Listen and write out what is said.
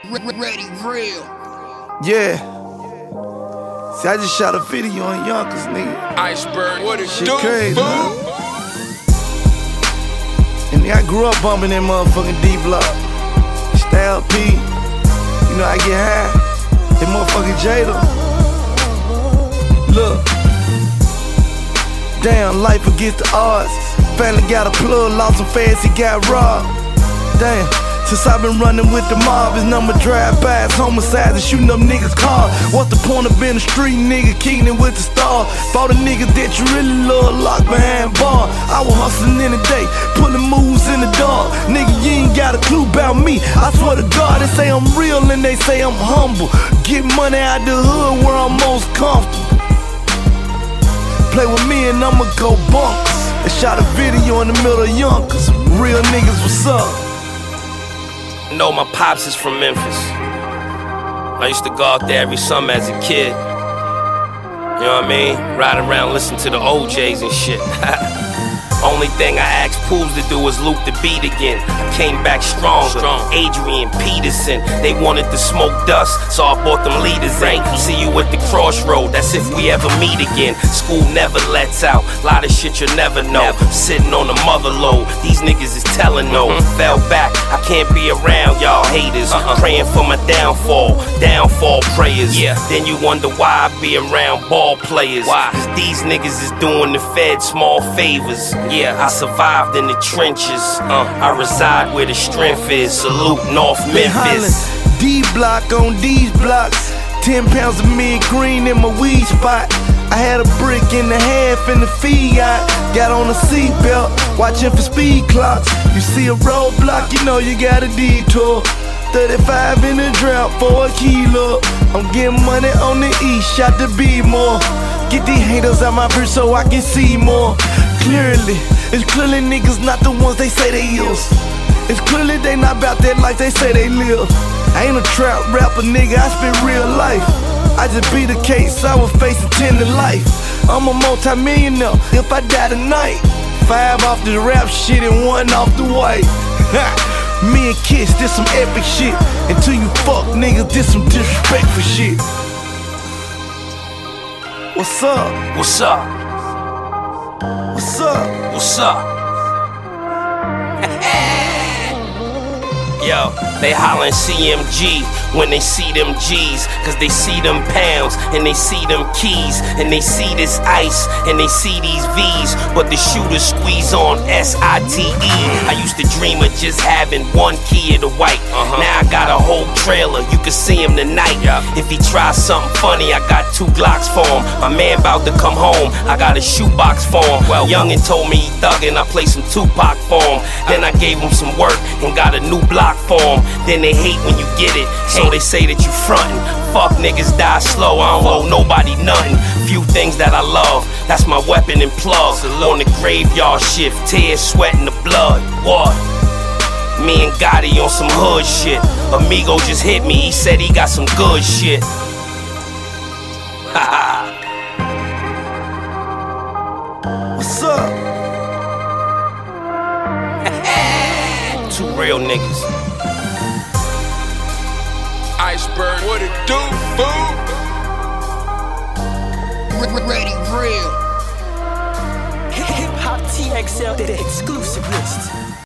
Ready real. Yeah. See, I just shot a video on Yonkers, nigga. Iceberg, what it Shit do, crazy, fool? man. And nigga, I grew up bumping that motherfucking D-Block. Style P. You know I get high. That motherfucking Jada. Look. Damn, life against the odds. Family got a plug, lost him fast, he got robbed. Damn. Since I've been running with the mob, his number drive-bys, homicides, and shooting up niggas' cars. What's the point of being a street nigga, kicking it with the stars? For the niggas that you really love, locked behind bar. I was hustling in the day, pulling moves in the dark. Nigga, you ain't got a clue about me. I swear to God, they say I'm real and they say I'm humble. Get money out the hood where I'm most comfortable. Play with me and I'ma go bonkers. They shot a video in the middle of Yonkers. Real niggas, what's up? Know my pops is from Memphis. I used to go out there every summer as a kid. You know what I mean? Ride around, listen to the OJs and shit. Only thing I asked Pools to do was loop the beat again. I came back stronger. Adrian Peterson, they wanted to smoke dust, so I bought them leaders in. See you at the crossroad, that's if we ever meet again. School never lets out, lot of shit you'll never know. Sitting on the mother load, these niggas is telling no. Fell back, I can't be around y'all haters. Praying for my downfall prayers. Then you wonder why I be around ball players. Cause these niggas is doing the Fed small favors. I survived in the trenches. I reside where the strength is. Salute North Memphis. D-Block on these blocks. 10 pounds of mint green in my weed spot. I had a brick and a half in the Fiat. Got on a seatbelt, watching for speed clocks. You see a roadblock, you know you got a detour. 35 in the drought for a kilo. I'm getting money on the east, shot to be more. Get these haters out my bitch so I can see more. Clearly, it's clearly niggas not the ones they say they is. It's clearly they not about that life they say they live. I ain't a trap rapper, nigga, I spit real life. I just beat the case, I was facing 10 to life. I'm a multi-millionaire if I die tonight. 5 off the rap shit and 1 off the white. Me and Kiss did some epic shit. Until you fuck niggas did some disrespectful shit. What's up? What's up? What's up? What's up? Yo, they hollin' CMG when they see them G's. Cause they see them pounds and they see them keys. And they see this ice and they see these V's. But the shooters squeeze on SITE. I used to dream of just having one key of the white. Now I got a whole trailer, you can see him tonight. If he tries something funny, I got 2 Glocks for him. My man about to come home, I got a shoebox for him. Well, Youngin told me he thuggin', I played some Tupac for him. Then I gave him some work and got a new block for him. Then they hate when you get it, so they say that you frontin'. Fuck niggas die slow, I don't owe nobody nothing. Few things that I love, that's my weapon and plug. On the graveyard shift, tears, sweat, and the blood. What? Me and Gotti on some hood shit. Amigo just hit me, he said he got some good shit. What's up? 2 real niggas. Iceberg, what it do, fool? Ready real. Hip Hop TXL, the exclusive list.